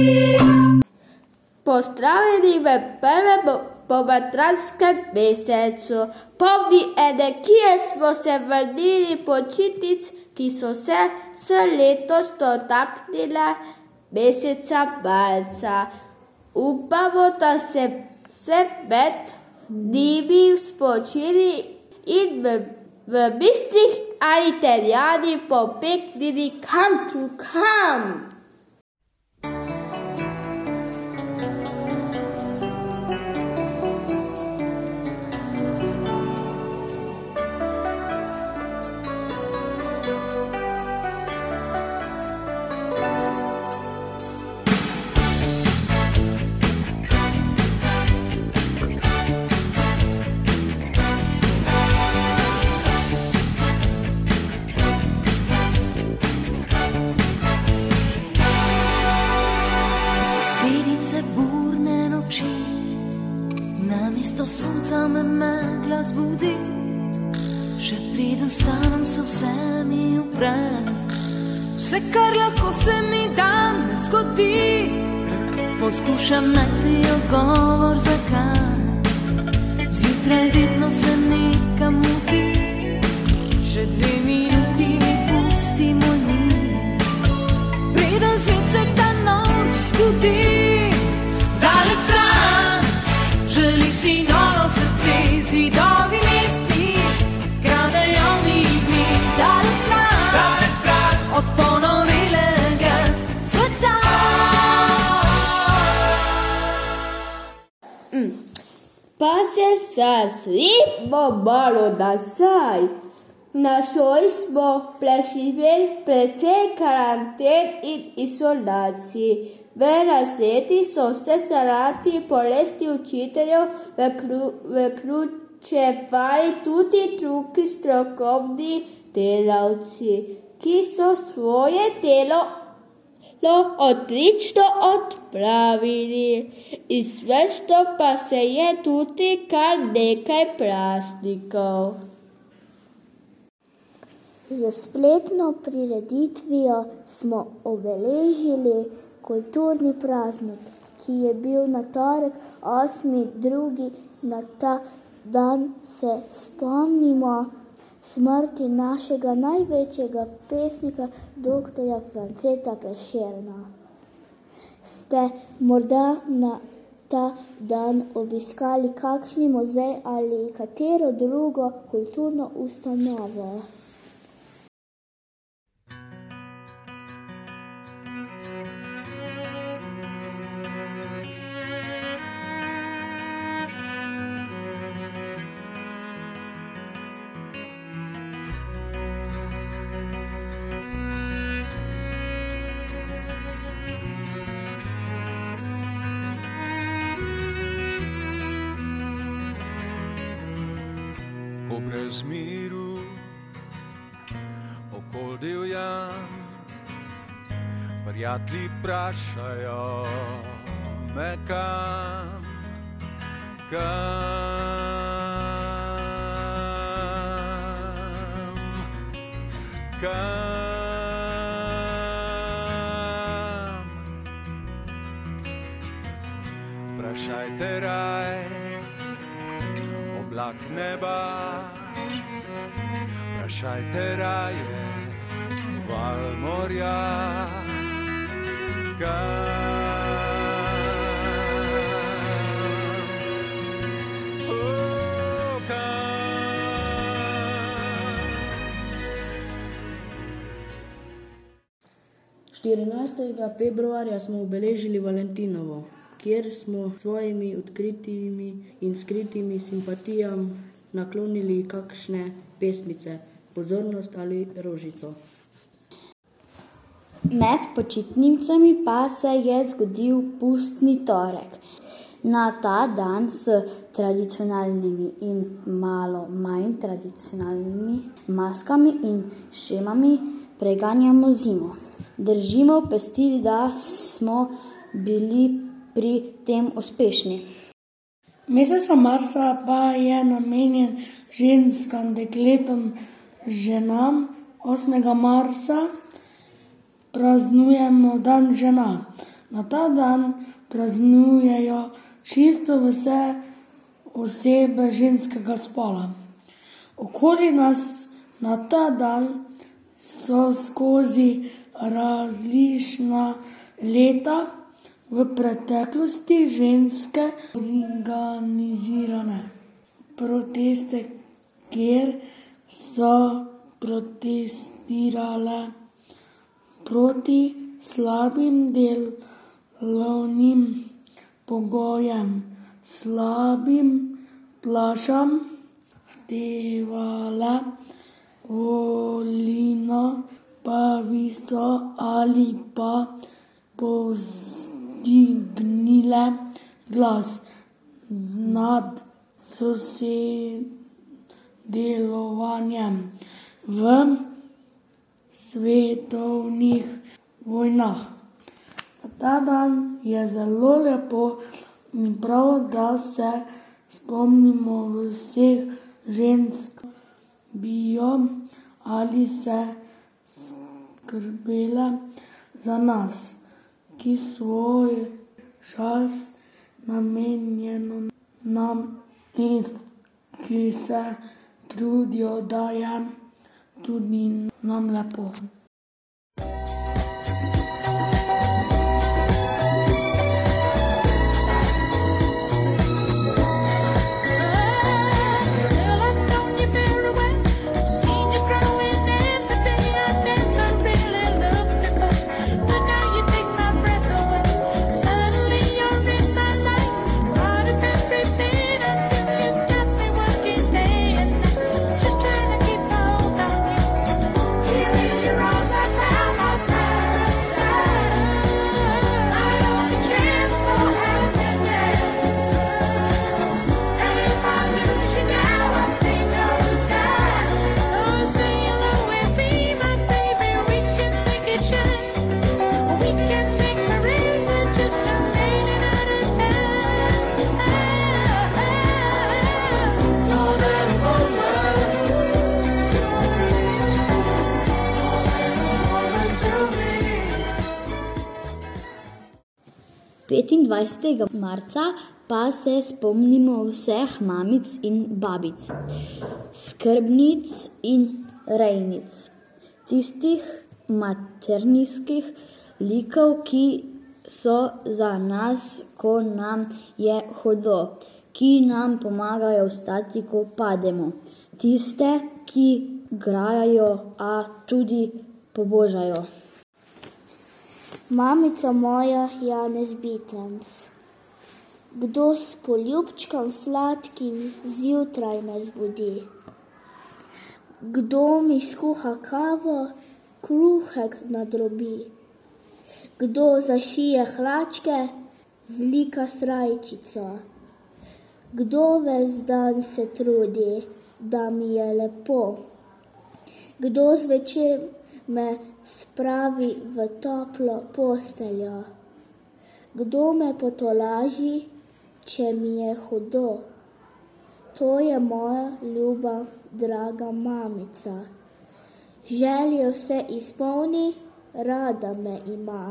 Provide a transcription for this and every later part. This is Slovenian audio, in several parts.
Pozdravljeni v prvem pomatranskem mesecu. Polni energije smo se vrnili počitnic, ki so se letos dotaknile meseca marca. Upamo, da se med njimi spočili in v mislih ali Italijani pobegnili kam. Namesto sonca me megla zbudi, še preden vstanem se vse mi upre. Vse, kar lahko se mi danes zgodi, poskušam najti odgovor zakaj. Zjutraj vedno se nekam mudi, še 2 minuti mi pustimo ni. Preden svet se ta nov zbudi, daleč stran, želi si noro srce, zidovi mesti, kradejo mi dni, daleč stran, od ponorelega sveta. Pa se zazrimo malo nazaj. Na šoli smo preživeli precej karanten in izolacij. V razredih so se zaradi bolesti učiteljev vključevali tudi drugi strokovni delavci, ki so svoje delo odlično odpravili. Izvršilo pa se je tudi kar nekaj praznikov. Z spletno prireditvijo smo obeležili kulturni praznik, ki je bil na torek 8.2. Na ta dan se spomnimo smrti našega največjega pesnika, dr. Franceta Prešerna. Ste morda na ta dan obiskali kakšni muzej ali katero drugo kulturno ustanovo? Brez miru okol divjam, prijatelji vprašajo me kam. Vprašajte raj, oblak neba, vprašajte raje val morja. Februarja smo obeležili Valentinovo, kjer smo svojimi odkritimi in skritimi simpatijam naklonili kakšne pesmice, pozornost ali rožico. Med počitnicami pa se je zgodil pustni torek. Na ta dan s tradicionalnimi in malo manj tradicionalnimi maskami in šemami preganjamo zimo. Držimo pesti, da smo bili pri tem uspešni. Mesec marca pa je namenjen ženskam, dekletom, ženam. 8. marca praznujemo dan žena. Na ta dan praznujejo čisto vse osebe ženskega spola. Okoli nas na ta dan so skozi različna leta v preteklosti ženske organizirane proteste, kjer so protestirale proti slabim delovnim pogojem, slabim plačam, zahtevale volilno pravico ali pa povzdignile glas nad sodelovanjem v svetovnih vojnah. Ta dan je zelo lepo in prav, da se spomnimo vseh žensk, bijo ali se skrbele za nas, ki svoj čas namenjeno nam in ki se trudijo, da je tudi nam lepo. Marca pa se spomnimo vseh mamic in babic, skrbnic in rejnic, tistih materinskih likov, ki so za nas, ko nam je hudo, ki nam pomagajo vstati, ko pademo, tiste, ki grajajo, a tudi pobožajo. Mamica moja, Janez Bitenc. Kdo s poljubčkom sladkim zjutraj me zbudi? Kdo mi skuha kavo, kruhek nadrobi? Kdo zašije hlačke, zlika srajčico? Kdo ves dan se trudi, da mi je lepo? Kdo zvečer me spravi v toplo posteljo? Kdo me potolaži, če mi je hudo? To je moja ljuba, draga mamica. Želje vse izpolni, rada me ima.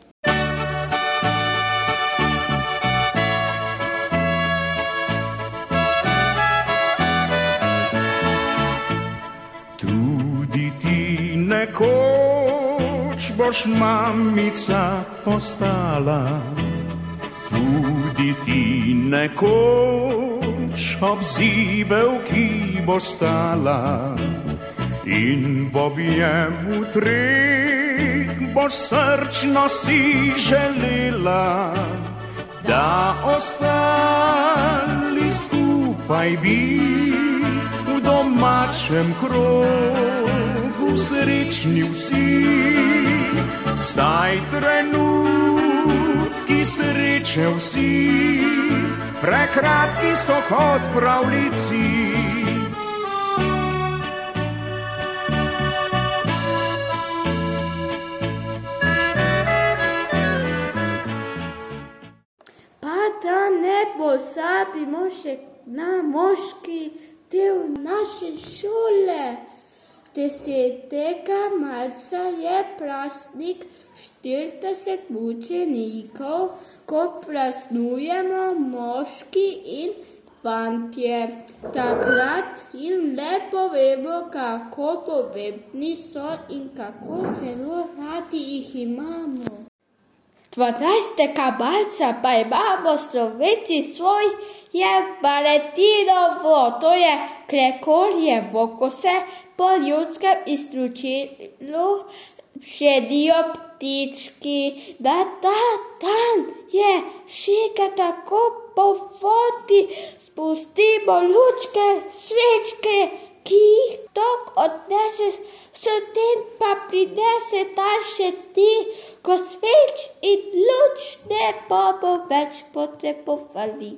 Tudi ti nekoč boš mamica postala, tudi ti nekoč ob zibelki boš stala in v objemu treh boš srčno si želela, da ostali skupaj bi v domačem krogu srečni vsi. Saj trenutki sreče vsi, prekratki so kot pravljici. Pa da ne pozabimo še na moški del naše šole, 10. marca je praznik 40 mučenikov, ko praznujemo moški in fantje. Takrat jim le povemo, kako pomembni so in kako zelo radi jih imamo. 12. marca pa imamo Slovenci svoje Valentinovo, to je Gregorjevo, ko se po ljudskem izročilu ženijo ptički. Na ta dan je šiga tako po vodi, spustimo lučke, svečke, ki jih tok odnese, soten pa prinese naše dni, ko sveč in luč ne bomo več potrebovali.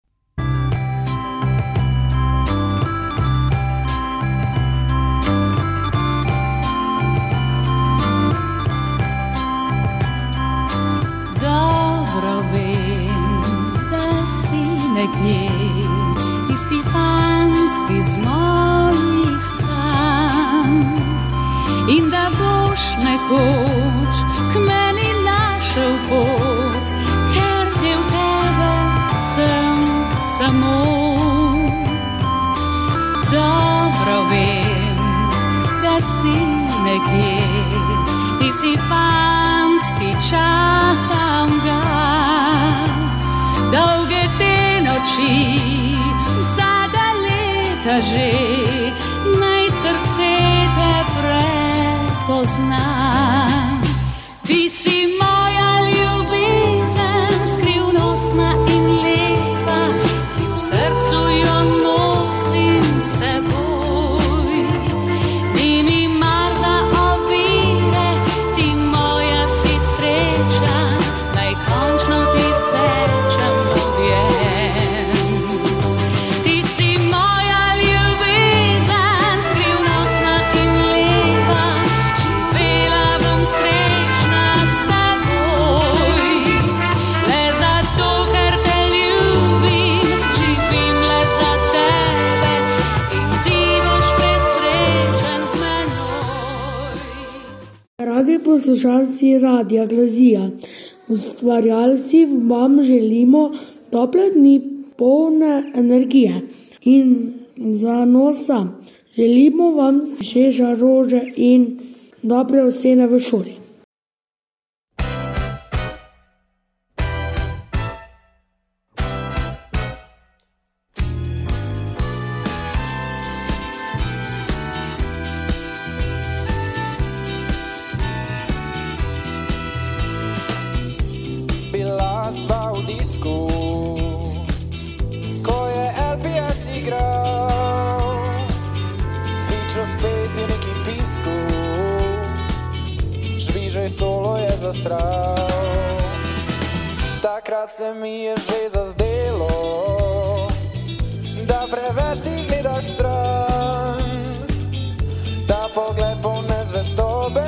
Dobro vem, da si nekje tisti fant iz mojih sanj in da boš nekoč k meni našel pot, ker del tebe sem samo. Dobro vem, da si nekje, ti si fant, ki čakam ga, dolge te noči, vsaka leta že, naj srce te prepozna. Ti si moja ljubezen, skrivnostna in lepa, ki v srcu jo nosim s teboj. Ni mi mar za ovire, ti moja si sreča, naj končno ti stečem objem. Ti si moja ljubezen, skrivnostna in lepa, živela bom srečna s teboj. Le zato, ker te ljubim, živim le za tebe in ti boš presrečen z menoj. Dragi poslušalci Radia Grazija, ustvarjalci vam želimo tople dni polne energije in zanosa. Želimo vam sveže rože in dobre ocene v šoli. Bila sva v disku, ko je LPS igral, fičo spet je neki pisku, žvižej solo je zasral. Takrat se mi je že zazdelo, da preveč ti gledaš stran, ta pogled poln nezvestobe,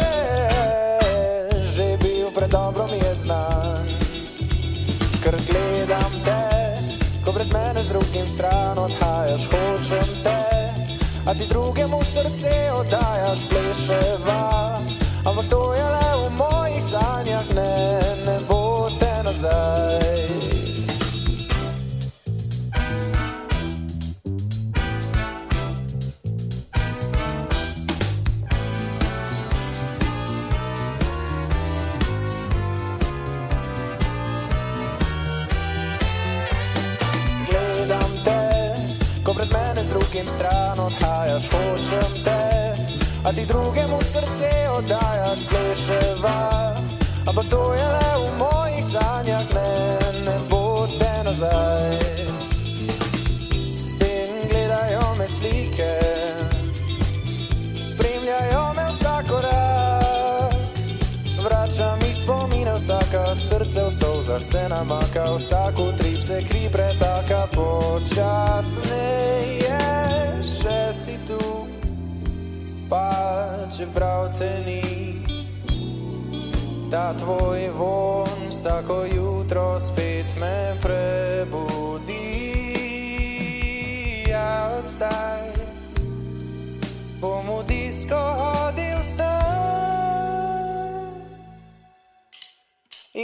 že bil predobro mi je znan. Ker gledam te, ko brez mene z drugim stran odhajaš, hočem te, a ti drugemu srce oddajaš, pleševa, ampak to je le v mojih sanjah, ne bo te nazaj. Brez mene z drugim stran odhajaš, hočem te, a ti drugemu srce oddajaš, pleševa, ampak to je le v mojih sanjah, ne bo te nazaj. Sten gledajo me slike, spremljajo me vsak korak, vrača mi spomine vsaka, srce v solzah se namaka, vsak utrip se kri pretaka, počasneje, še si tu, pa čeprav te ni. Ta tvoj von vsako jutro spet me prebudi. Ja, od zdaj bom v disko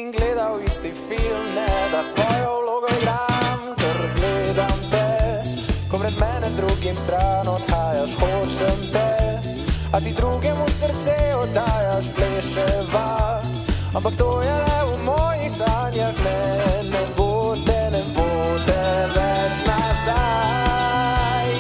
in gledal isti film, ne da svojo vlogo igram, ker gledam te, ko brez mene z drugim stran odhajaš, hočem te, a ti drugemu srce oddajaš, pleševa, ampak to je le v mojih sanjah, ne bo te več nazaj,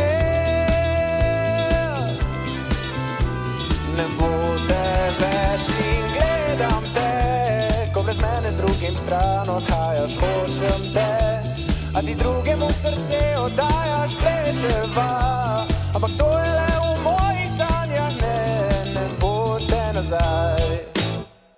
ne bo te več in gledam te, ko brez mene z drugim stran odhajaš, hočem te, a ti drugemu srce oddajaš, pleševa, ampak to je le v mojih sanjah, ne bo te nazaj.